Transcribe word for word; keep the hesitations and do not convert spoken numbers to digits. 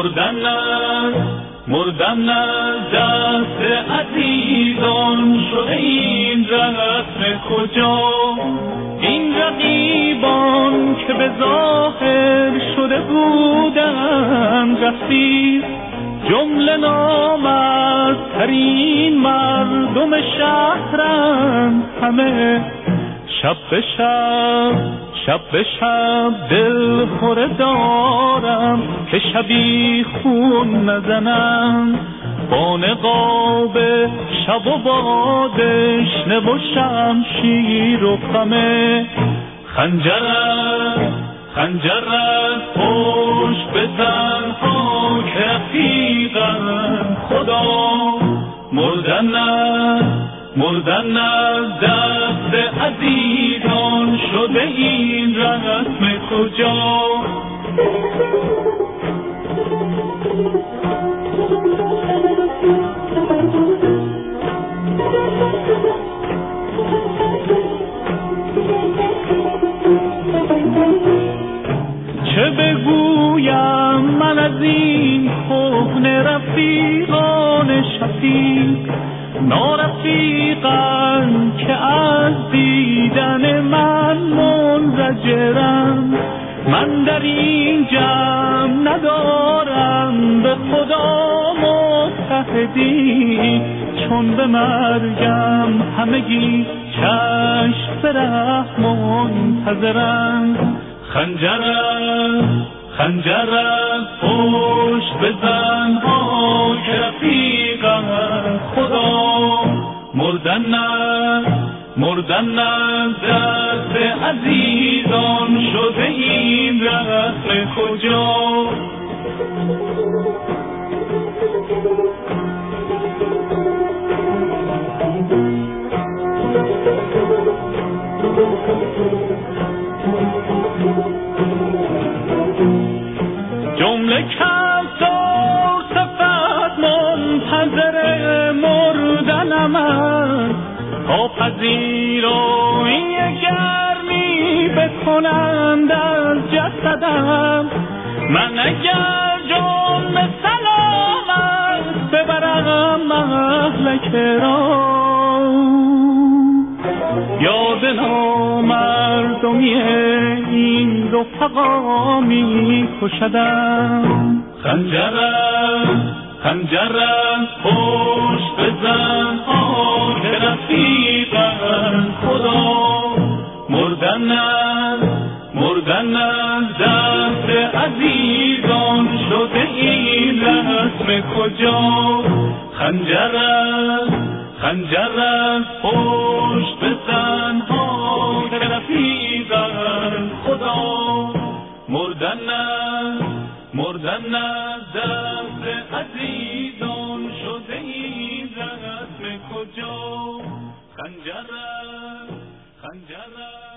مردن نه مردن نه دست عزیزان شده این رسم کجا؟ این رقیبان که به ظاهر شده بودن رفیق، جمله نامردترین مردم شهرند همه. شب به شب شب به شب دل خوره دارم که شبی خون نزنم، با نقاب شب و با دشنه و شمشیر و خمه. خنجرت خنجرت پشت بزن ها که رفیقم خدا. مردن نه مردن نه دست عزیزان شده این رسم کجا؟ چه بگویم من از این کهنه رفیقان شفیق، نارفیقان که از دیدن من منزجرم. من در این جمع ندارم به خدا متحدی، چون به مرگم همگی چشم به رحم منتظرم. خنجرت خنجرت پشت بزن ها که رفیقم خدا. مردن نه مردن نه دست عزیزان شده این رسم کجا؟ جمله کفتار صفت منتظر مردنم است، تا پذیرایی گرمی بکنند از جسدم. من اگر جان سلامت ببرم مهلک را، یاد نامردمی این رفقا می کشدم. خنجرت خنجرت پشت بزن ها که رفیقم خدا. مردن نه مردن نه دست عزیزان شده این رسم کجا؟ خنجرت خنجرت پشت بزن ها که رفیقم خدا. مردن نه مردن نه دست عزیزان شده این رسم کجا؟ خنجرت خنجرت